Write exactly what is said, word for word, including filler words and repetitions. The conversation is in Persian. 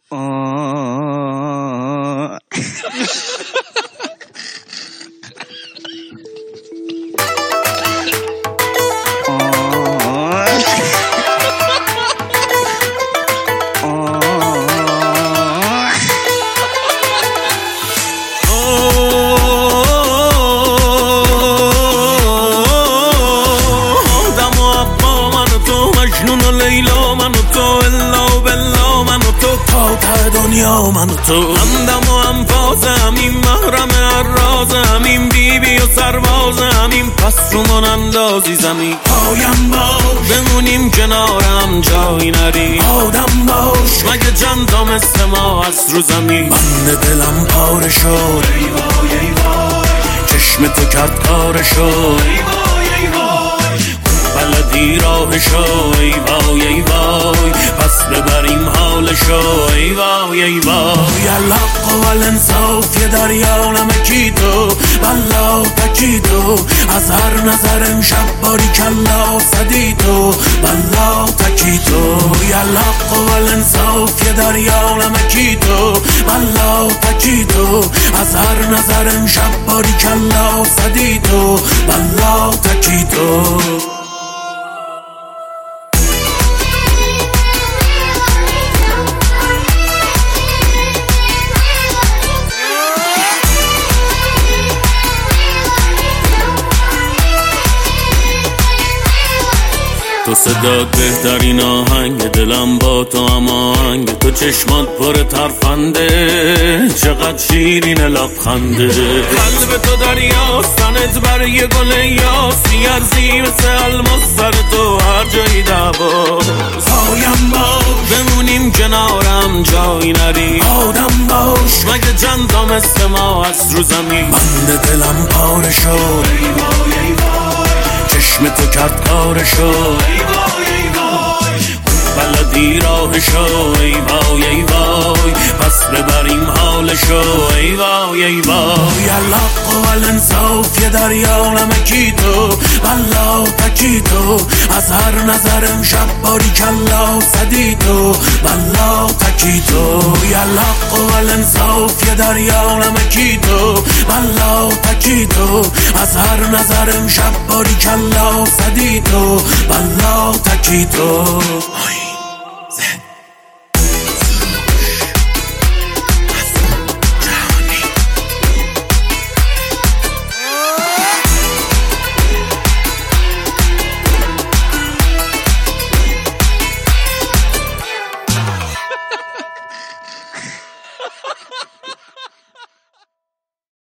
آه دنیا من و تو همدم و انفاس همین محرم الراز همین بیبی و سرباز همین پس رو من اندازی زمین پایم باش بمونیم کنارم جایی نری آدم باش مگه چند تا مثل ما هست رو زمین بند دلم پاره شد ای وای ای وای چشم تو کرد کارشو ای وای ای وای بلدی راهشو ای وای ای وای پس ببریم حالشو ای وای ای وای الحق و الانصاف یه دریا نمکی تو بلا تکی تو از هر نظر امشب باری کلا صدی تو بلا تکی تو الحق و الانصاف یه دریا نمکی تو بلا تکی تو از هر نظر امشب باری کلا صدی تو بلا تکی تو تو صدات بهترین آهنگ دلم با تو هم آهنگ تو چشمات پر ترفنده چقدر شیرین لبخنده قلب تو دریاست تنت بر یه گل یاسی ارزی مثل الماس سر تو هر جایی دعواست پایم باش بمونیم کنارم جایی نری آدم باش مگه چند تا مثل ما هست رو زمین بند دلم پاره شد ای وای ای وای چشم تو کرد کارشو ای وای ای وای بلدی راهشو ای وای ای وای پس ببریم حالشو ای وای ای وای الحق و الانصاف یه دریا نمکی تو بلا تکی تو از هر نظر امشب باری کلا صدی تو بلا تکی تو الحق و الانصاف یه دریا نمکی تو بلا تکی تو از هر نظر امشب باری کلا صدی تو بلا تکی تو